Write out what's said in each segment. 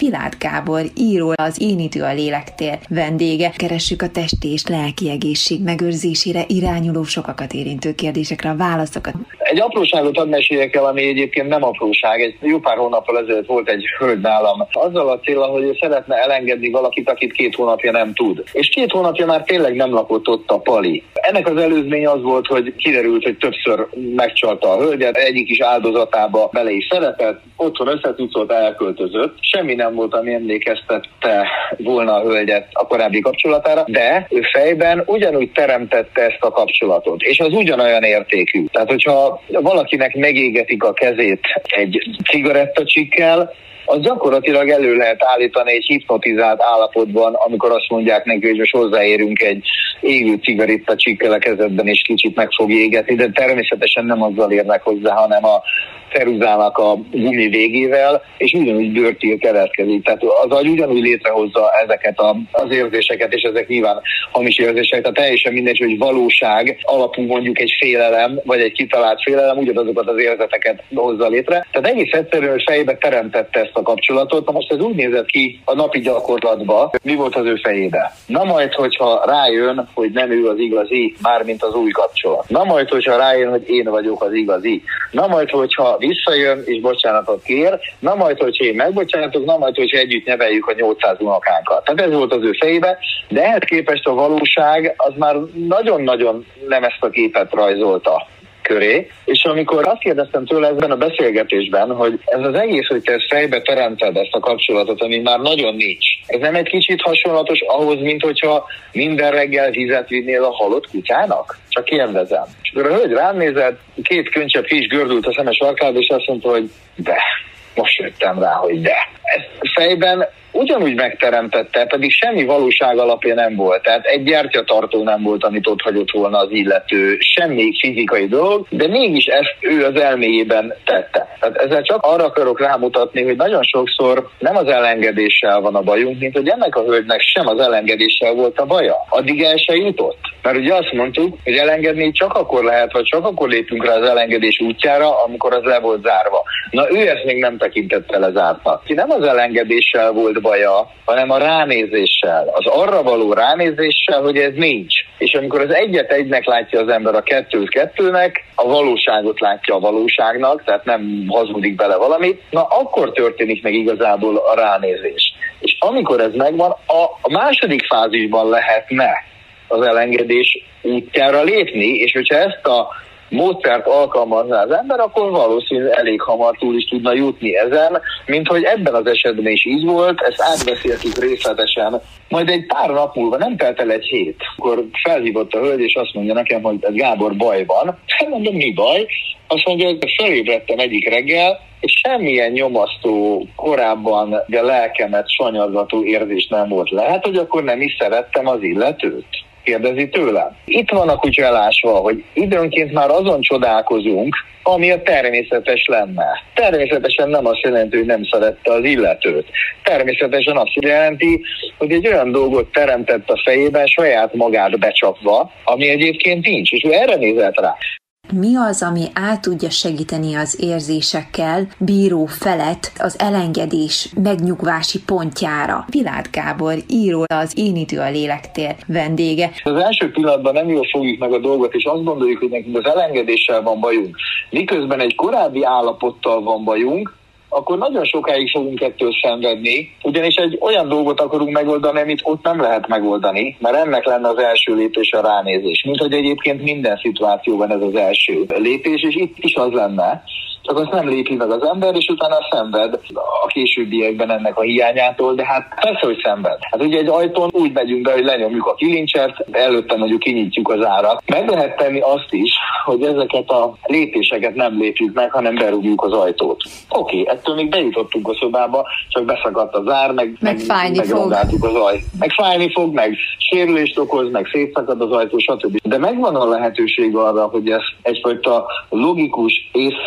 Piláth Gábor író, az Én idő a lélektér vendége. Keressük a testi és lelki egészség megőrzésére irányuló, sokakat érintő kérdésekre a válaszokat. Egy apróságot hadd meséljek el, ami egyébként nem apróság. Egy jó pár hónappal ezelőtt volt egy hölgy nálam. Azzal a céllal, hogy ő szeretne elengedni valakit, akit 2 hónapja nem tud. És 2 hónapja már tényleg nem lakott ott a pali. Ennek az előzmény az volt, hogy kiderült, hogy többször megcsalta a hölgyet, egyik is áldozatába bele is szeretett, otthon összetucolt, elköltözött. Semmi nem volt, ami emlékeztette volna a hölgyet a korábbi kapcsolatára, de ő fejben ugyanúgy teremtette ezt a kapcsolatot, és az ugyanolyan értékű. Tehát, hogyha valakinek megégetik a kezét egy cigarettacsikkel, az gyakorlatilag elő lehet állítani egy hipnotizált állapotban, amikor azt mondják neki, hogy most hozzáérünk egy égő cigarettacsikkel a kezedben, és kicsit meg fog égetni, de természetesen nem azzal érnek hozzá, hanem a ceruzának a gumi végével, és ugyanúgy bőrtír keletkezik. Tehát az agy ugyanúgy létrehozza ezeket az érzéseket, és ezek nyilván hamis érzések. Tehát teljesen mindegy, hogy valóság alapú mondjuk egy félelem, vagy egy kitalált félelem, ugyanazokat az érzeteket hozza létre. Tehát egész egyszerűen, hogy fejbe teremtette ezt a kapcsolatot. Na most ez úgy nézett ki a napi gyakorlatban, mi volt az ő fejébe. Na majd, hogyha rájön, hogy nem ő az igazi, mármint az új kapcsolat. Na majd, hogyha rájön, hogy én vagyok az igazi. Na majd, hogyha visszajön és bocsánatot kér, na majd, hogyha én megbocsánatok, na majd, hogyha együtt neveljük a 800 unokánkat. Tehát ez volt az ő fejébe, de ehhez képest a valóság az már nagyon-nagyon nem ezt a képet rajzolta köré, és amikor azt kérdeztem tőle ebben a beszélgetésben, hogy ez az egész, hogy te ezt fejbe teremted ezt a kapcsolatot, ami már nagyon nincs. Ez nem egy kicsit hasonlatos ahhoz, mint hogyha minden reggel vizet vinnél a halott kutyának? Csak kérdezem. És akkor a hölgy rám nézett, 2 könycsepp ki is gördült a szemes arkába, és azt mondta, hogy de, most jöttem rá, hogy de. Ezt fejben ugyanúgy megteremtette, pedig semmi valóság alapja nem volt. Tehát egy gyertyatartó nem volt, amit ott hagyott volna az illető, semmi fizikai dolog, de mégis ezt ő az elméjében tette. Tehát ezzel csak arra akarok rámutatni, hogy nagyon sokszor nem az elengedéssel van a bajunk, mint hogy ennek a hölgynek sem az elengedéssel volt a baja. Addig el se jutott. Mert ugye azt mondtuk, hogy elengedni csak akkor lehet, vagy csak akkor lépünk rá az elengedés útjára, amikor az le volt zárva. Na ő ezt még nem tekintette lezártnak. Nem az elengedéssel volt baja, hanem a ránézéssel, az arra való ránézéssel, hogy ez nincs. És amikor az egyet egynek látja az ember, a kettőt kettőnek, a valóságot látja a valóságnak, tehát nem hazudik bele valamit, na akkor történik meg igazából a ránézés. És amikor ez megvan, a második fázisban lehetne az elengedés útjára lépni, és hogyha ezt a módszert alkalmazná az ember, akkor valószínűleg elég hamar túl is tudna jutni ezen, mint hogy ebben az esetben is így volt, ezt átbeszéltük részletesen. Majd egy pár nap múlva, nem telt el egy hét, akkor felhívott a hölgy, és azt mondja nekem, hogy Gábor, baj van. Mondom, mi baj? Azt mondja, hogy felébredtem egyik reggel, és semmilyen nyomasztó, korábban a lelkemet sanyargató érzés nem volt. Lehet, hogy akkor nem is szerettem az illetőt? Kérdezi tőlem. Itt van a kutya elásva, hogy időnként már azon csodálkozunk, ami a természetes lenne. Természetesen nem azt jelenti, hogy nem szerette az illetőt. Természetesen azt jelenti, hogy egy olyan dolgot teremtett a fejében saját magát becsapva, ami egyébként nincs, és ő erre nézett rá. Mi az, ami át tudja segíteni az érzésekkel bíró felett az elengedés megnyugvási pontjára? Piláth Gábor író, az Én idő a lélektér vendége. Az első pillanatban nem jól fogjuk meg a dolgot, és azt gondoljuk, hogy nekünk az elengedéssel van bajunk. Miközben egy korábbi állapottal van bajunk, akkor nagyon sokáig fogunk ettől szenvedni, ugyanis egy olyan dolgot akarunk megoldani, amit ott nem lehet megoldani, mert ennek lenne az első lépés a ránézés. Mint hogy egyébként minden szituációban ez az első lépés, és itt is az lenne, csak azt nem lépi meg az ember, és utána szenved a későbbiekben ennek a hiányától, de hát persze, hogy szenved. Hát ugye egy ajtón úgy megyünk be, hogy lenyomjuk a kilincset, előtte mondjuk kinyitjuk az árat. Meg lehet tenni azt is, hogy ezeket a lépéseket nem lépjük meg, hanem berúgjuk az ajtót. Oké, ettől még bejutottunk a szobába, csak beszakadt az ár, meg fájni fog. Az ajt. Meg fájni fog, meg sérülést okoz, meg szétszakad az ajtó, stb. De megvan a lehetőség arra, hogy ez egyfajta logikus, észszerű,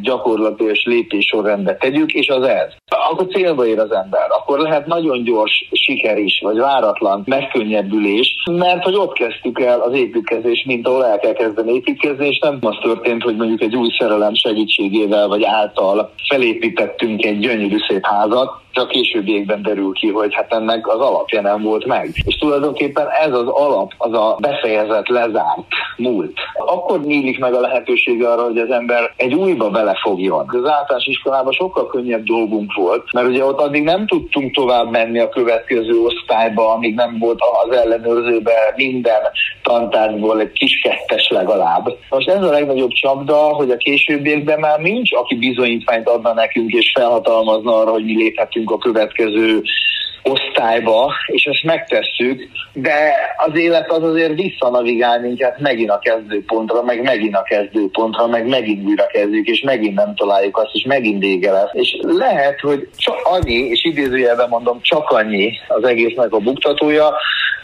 gyakorlatos lépéssorrendbe tegyük, és az ez. Akkor célba ér az ember. Akkor lehet nagyon gyors siker is, vagy váratlan megkönnyebbülés, mert hogy ott kezdtük el az építkezést, mint ahol el kell kezdeni építkezni, és nem az történt, hogy mondjuk egy új szerelem segítségével vagy által felépítettünk egy gyönyörű szép házat, csak későbbiekben derül ki, hogy hát ennek az alapja nem volt meg. És tulajdonképpen ez az alap, az a befejezett, lezárt múlt. Akkor nyílik meg a lehetőség arra, hogy az ember egy újba belefogjon. Az általános iskolában sokkal könnyebb dolgunk volt, mert ugye ott addig nem tudtunk tovább menni a következő osztályba, amíg nem volt az ellenőrzőben minden tantárgyból egy kis kettes legalább. Most ez a legnagyobb csapda, hogy a későbbiekben már nincs, aki bizonyítványt adna nekünk és felhatalmazna arra, hogy mi léphetünk a következő osztályba, és ezt megtesszük, de az élet az azért visszanavigál minket megint a kezdőpontra, meg megint a kezdőpontra, meg megint újra kezdjük, és megint nem találjuk azt, és megint vége lesz. És lehet, hogy csak annyi, és idézőjelben mondom, csak annyi az egésznek a buktatója,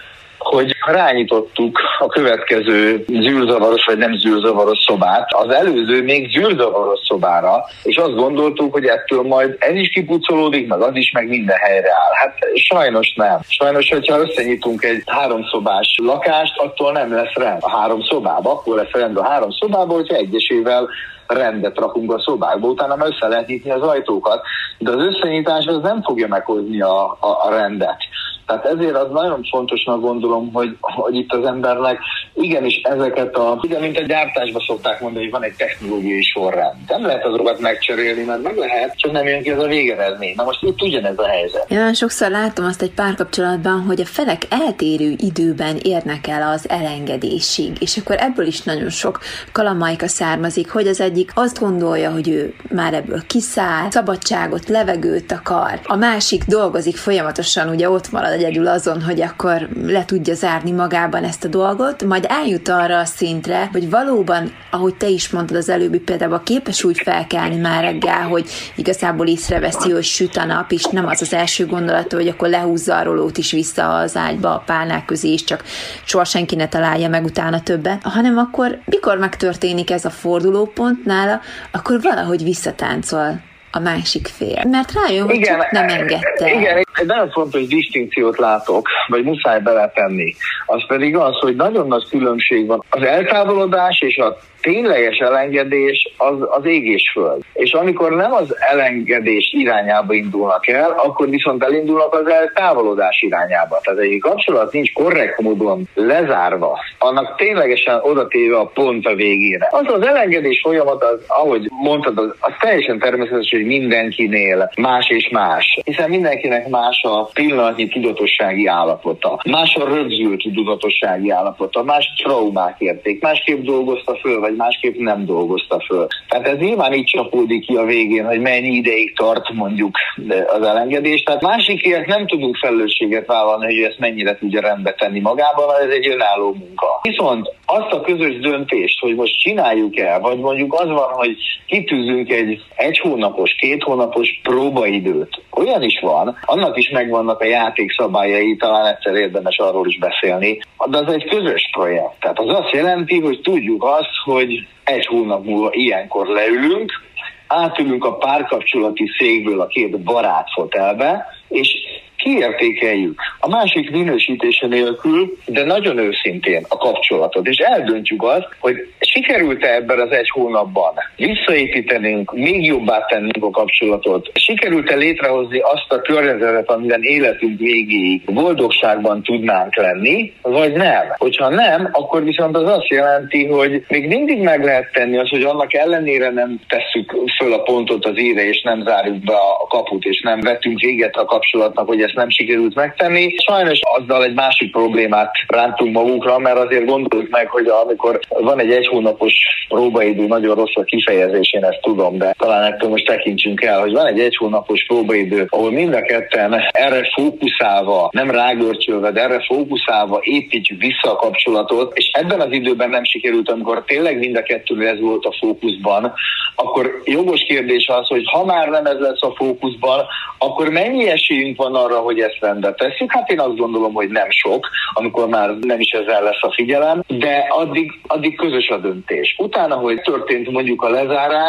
hogy rányitottuk a következő zűrzavaros vagy nem zűrzavaros szobát, az előző még zűrzavaros szobára, és azt gondoltuk, hogy ettől majd ez is kipucolódik, meg az is, meg minden helyre áll. Hát sajnos nem. Sajnos, hogyha összenyitunk egy 3 szobás lakást, attól nem lesz rend a 3 szobába, akkor lesz rend a 3 szobába, hogyha egyesével rendet rakunk a szobákba, utána már össze lehet nyitni az ajtókat, de az összenyitás az nem fogja meghozni a rendet. Tehát ezért az nagyon fontosnak gondolom, hogy itt az embernek igenis ezeket ugye mint a gyártásban szokták mondani, hogy van egy technológiai sorrend. Nem lehet azokat megcserélni, mert meg lehet, csak nem jön ki ez a végeredmény. Na most itt ugyanez a helyzet. Én nagyon sokszor látom azt egy párkapcsolatban, hogy a felek eltérő időben érnek el az elengedésig, és akkor ebből is nagyon sok kalamajka származik, hogy az egyik azt gondolja, hogy ő már ebből kiszáll, szabadságot, levegőt akar. A másik dolgozik folyamatosan, ugye ott marad egyedül azon, hogy akkor le tudja zárni magában ezt a dolgot, majd eljut arra a szintre, hogy valóban, ahogy te is mondtad az előbbi példában, képes úgy felkelni már reggel, hogy igazából észreveszi, hogy süt a nap, és nem az az első gondolata, hogy akkor lehúzza a rolót is vissza az ágyba a pálnák közé, és csak soha senki ne találja meg utána többet, hanem akkor, mikor megtörténik ez a fordulópont nála, akkor valahogy visszatáncol a másik fél. Mert rájön, hogy csak nem engedte. Igen, egy nagyon fontos disztinkciót látok, vagy muszáj beletenni. Az pedig az, hogy nagyon nagy különbség van az eltávolodás és a tényleges elengedés az ég és föld. És amikor nem az elengedés irányába indulnak el, akkor viszont elindulnak az eltávolodás irányába. Tehát egy kapcsolat nincs korrekt módon lezárva, annak ténylegesen odatéve a pont a végére. Az elengedés folyamat, ahogy mondtad, az teljesen természetes, hogy mindenkinél más és más. Hiszen mindenkinek más a pillanatnyi tudatossági állapota, más a rögzült tudatossági állapota, más traumák érték, másképp dolgozta föl, vagy másképp nem dolgozta föl. Tehát ez nyilván így csapódik ki a végén, hogy mennyi ideig tart mondjuk az elengedés. Tehát másikért nem tudunk felelősséget vállalni, hogy ezt mennyire tudja rendbe tenni magában, mert ez egy önálló munka. Viszont azt a közös döntést, hogy most csináljuk el, vagy mondjuk az van, hogy kitűzünk egy hónapos, 2 hónapos próbaidőt. Olyan is van, annak is megvannak a játékszabályai, talán egyszer érdemes arról is beszélni, de az egy közös projekt. Tehát az azt jelenti, hogy tudjuk azt, hogy 1 hónap múlva ilyenkor leülünk, átülünk a párkapcsolati székből a 2 barát fotelbe, és kiértékeljük a másik minősítése nélkül, de nagyon őszintén a kapcsolatot, és eldöntjük azt, hogy sikerült-e ebben az 1 hónapban visszaépítenünk, még jobbá tennünk a kapcsolatot, sikerült-e létrehozni azt a környezetet, amiben életünk végéig boldogságban tudnánk lenni, vagy nem. Hogyha nem, akkor viszont az azt jelenti, hogy még mindig meg lehet tenni azt, hogy annak ellenére nem tesszük föl a pontot az íre, és nem zárjuk be a kaput, és nem vettünk véget a kapcsolatnak, hogy ezt nem sikerült megtenni. Sajnos azzal egy másik problémát rántunk magunkra, mert azért gondoljuk meg, hogy amikor van egy 1 hónapos próbaidő, nagyon rossz a kifejezés, én ezt tudom, de talán ettől most tekintsünk el, hogy van egy 1 hónapos próbaidő, ahol mind a ketten erre fókuszálva, nem rágörcsölve, de erre fókuszálva építjük vissza a kapcsolatot, és ebben az időben nem sikerült, amikor tényleg mind a kettő ez volt a fókuszban, akkor jogos kérdés az, hogy ha már nem ez lesz a fókuszban, akkor mennyi esélyünk van arra, hogy ezt rendbe tesszük? Hát én azt gondolom, hogy nem sok, amikor már nem is ezzel lesz a figyelem, de addig közös a döntés. Utána, hogy történt mondjuk a lezárás,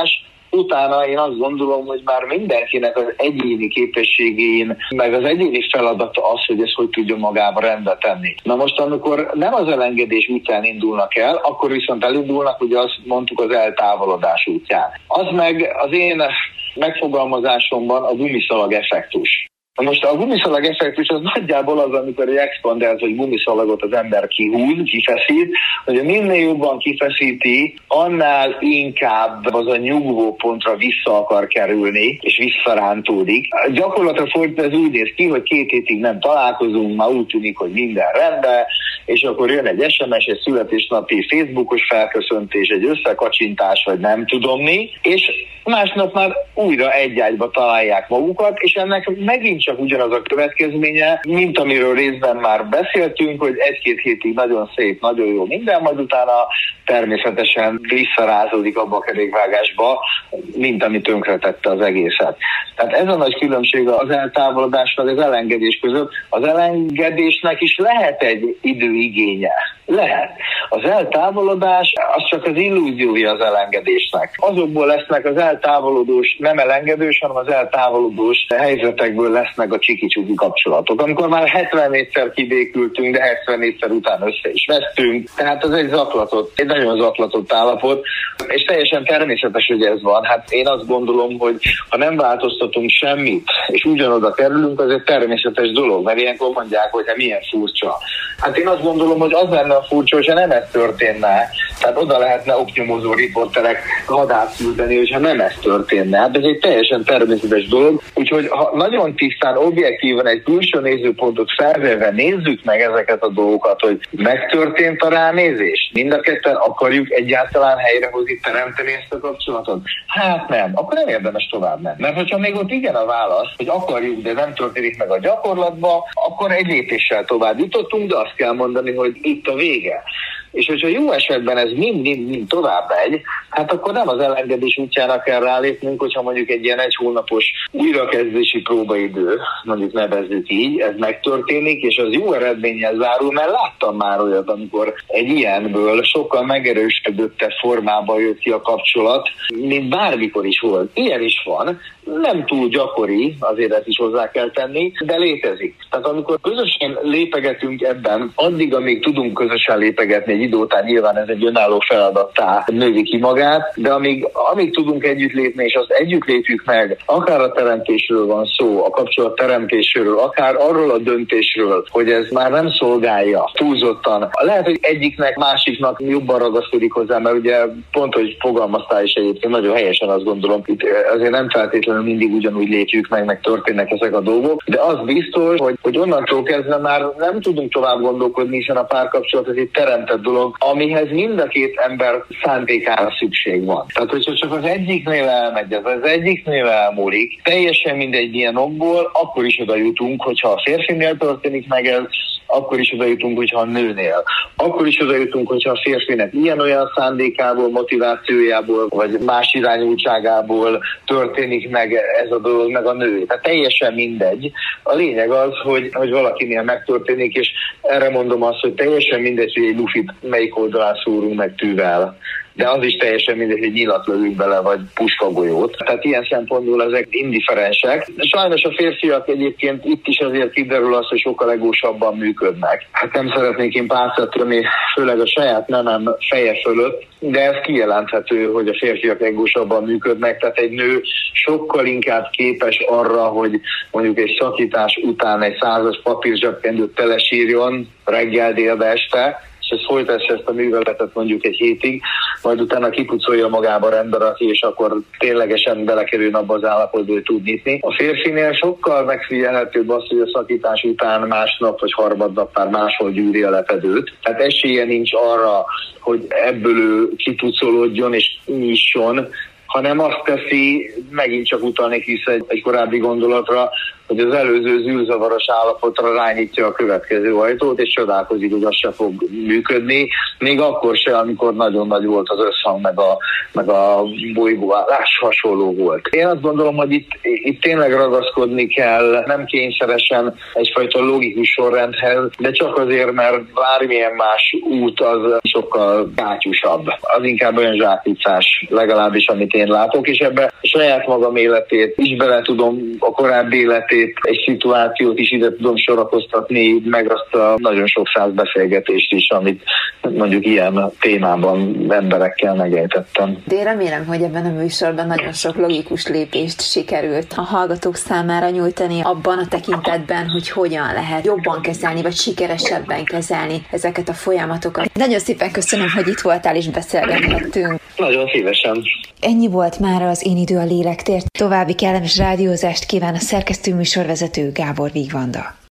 utána én azt gondolom, hogy már mindenkinek az egyéni képességén, meg az egyéni feladata az, hogy ezt hogy tudja magába rendbe tenni. Na most, amikor nem az elengedés útján indulnak el, akkor viszont elindulnak, ugye azt mondtuk, az eltávolodás útján. Az meg az én megfogalmazásomban a gumiszalag effektus. Most a gumiszalag effektus az nagyjából az, amikor egy expandert vagy gumiszalagot az ember kihúz, kifeszít, hogy minél jobban kifeszíti, annál inkább az a nyugvó pontra vissza akar kerülni, és visszarántódik. Gyakorlatilag ez úgy néz ki, hogy 2 hétig nem találkozunk, már úgy tűnik, hogy minden rendben, és akkor jön egy SMS, egy születésnapi Facebookos felköszöntés, egy összekacsintás, vagy nem tudom mi, és másnap már újra egy ágyba találják magukat, és ennek megint csak ugyanaz a következménye, mint amiről részben már beszéltünk, hogy 1-2 hétig nagyon szép, nagyon jó minden, majd utána természetesen visszarázódik abba a kerékvágásba, mint ami tönkretette az egészet. Tehát ez a nagy különbség az eltávolodás vagy az elengedés között. Az elengedésnek is lehet egy időigénye. Lehet. Az eltávolodás az csak az illúziója az elengedésnek. Azokból lesznek az eltávolodós, nem elengedős, hanem az eltávolodós helyzetekből lesznek a csiki-csuki kapcsolatok. Amikor már 74-szer kibékültünk, de 74-szer után össze is vesztünk. Tehát ez egy nagyon zaklatott állapot, és teljesen természetes, hogy ez van. Hát én azt gondolom, hogy ha nem változtatunk semmit, és ugyanoda kerülünk, az egy természetes dolog, mert ilyenkor mondják, hogy milyen furcsa. Hát én azt gondolom, hogy az lenne a furcsa, hogyha nem ez történne. Tehát oda lehetne oknyomozó riporterek vadászküldeni, hogyha nem ez történne. Hát ez egy teljesen természetes dolog. Úgyhogy ha nagyon tisztán, objektíven egy külső nézőpontot felvéve nézzük meg ezeket a dolgokat, hogy megtörtént a ránézés. Mind a ketten akarjuk egyáltalán helyrehozni, teremteni ezt a kapcsolatot? Hát nem. Akkor nem érdemes tovább menni. Mert hogyha még ott igen a válasz, hogy akarjuk, de nem történik meg a gyakorlatban, akkor egy lépéssel tovább jutottunk, de azt kell mondani, hogy itt a vége. És hogyha jó esetben ez mind tovább megy, hát akkor nem az elengedés útjára kell rálépnünk, hogyha mondjuk egy ilyen 1 hónapos újrakezdési próbaidő, mondjuk nevezzük így, ez megtörténik, és az jó eredménnyel zárul, mert láttam már olyat, amikor egy ilyenből sokkal megerősödöttebb formában jött ki a kapcsolat, mint bármikor is volt. Ilyen is van, nem túl gyakori, azért ezt is hozzá kell tenni, de létezik. Tehát amikor közösen lépegetünk ebben, addig, amíg tudunk közösen lépegetni, egy idő után nyilván ez egy önálló feladattá növi ki magát, de amíg tudunk együtt lépni, és azt együtt lépjük meg, akár a teremtésről van szó, a kapcsolat teremtésről, akár arról a döntésről, hogy ez már nem szolgálja túlzottan. Lehet, hogy egyiknek, másiknak jobban ragaszkodik hozzá, mert ugye pont, hogy fogalmaztál is egyébként, nagyon helyesen azt gondolom, itt azért nem feltétlenül mindig ugyanúgy lépjük meg történnek ezek a dolgok, de az biztos, hogy onnantól kezdve már nem tudunk tovább gondolkodni, hiszen a párkapcsolat ez egy teremtett dolog, amihez mind a 2 ember szándékára szükség van. Tehát, hogyha csak az egyiknél elmegy, az egyiknél elmúlik, teljesen mindegy ilyen okból, akkor is oda jutunk, hogyha a férfinél történik meg ez, akkor is oda jutunk, hogyha a nőnél. Akkor is oda jutunk, hogyha a férfinek ilyen-olyan szándékából, motivációjából, vagy más irányultságából történik meg ez a dolog, meg a nő. Tehát teljesen mindegy. A lényeg az, hogy valakinél megtörténik, és erre mondom azt, hogy teljesen mindegy, hogy egy lufit melyik oldalán szúrunk meg tűvel. De az is teljesen mindegy, hogy nyilat lövünk bele, vagy puskagolyót. Tehát ilyen szempontból ezek indifferensek. Sajnos a férfiak egyébként itt is azért kiderül az, hogy sokkal egósabban működnek. Hát nem szeretnék én pálcát törni, főleg a saját nemem feje fölött, de ez kijelenthető, hogy a férfiak egósabban működnek. Tehát egy nő sokkal inkább képes arra, hogy mondjuk egy szakítás után egy 100-as papírzsebkendőt telesírjon reggel, délbe, este, és ez folytassa ezt a műveletet mondjuk egy hétig, majd utána kipucolja magába rendbe rakni, és akkor ténylegesen belekerül abba az állapotba, hogy tud nyitni. A férfinél sokkal megfigyelhetőbb az, hogy a szakítás után másnap vagy harmadnap már máshol gyűri a lepedőt. Tehát esélye nincs arra, hogy ebből ő kipucolódjon és nyisson, hanem azt teszi, megint csak utalnék vissza egy korábbi gondolatra, hogy az előző zűrzavaros állapotra rányítja a következő ajtót, és csodálkozik, hogy az se fog működni, még akkor se, amikor nagyon nagy volt az összhang, meg a bolygóállás hasonló volt. Én azt gondolom, hogy itt tényleg ragaszkodni kell, nem kényszeresen egyfajta logikus sorrendhez, de csak azért, mert bármilyen más út az sokkal kátyusabb. Az inkább olyan zsákutcás, legalábbis amit én látok, és ebbe saját magam életét is bele tudom, a korábbi életét, egy szituációt is ide tudom sorakoztatni, meg azt a nagyon sok száz beszélgetést is, amit mondjuk ilyen témában emberekkel megejtettem. De én remélem, hogy ebben a műsorban nagyon sok logikus lépést sikerült a hallgatók számára nyújtani abban a tekintetben, hogy hogyan lehet jobban kezelni, vagy sikeresebben kezelni ezeket a folyamatokat. Nagyon szépen köszönöm, hogy itt voltál és beszélgethettünk. Nagyon szívesen. Ennyi volt már az Én idő a lélektért. További kellemes rádiózást kíván a szerkesztő műsorvezető Gábor Vigvanda.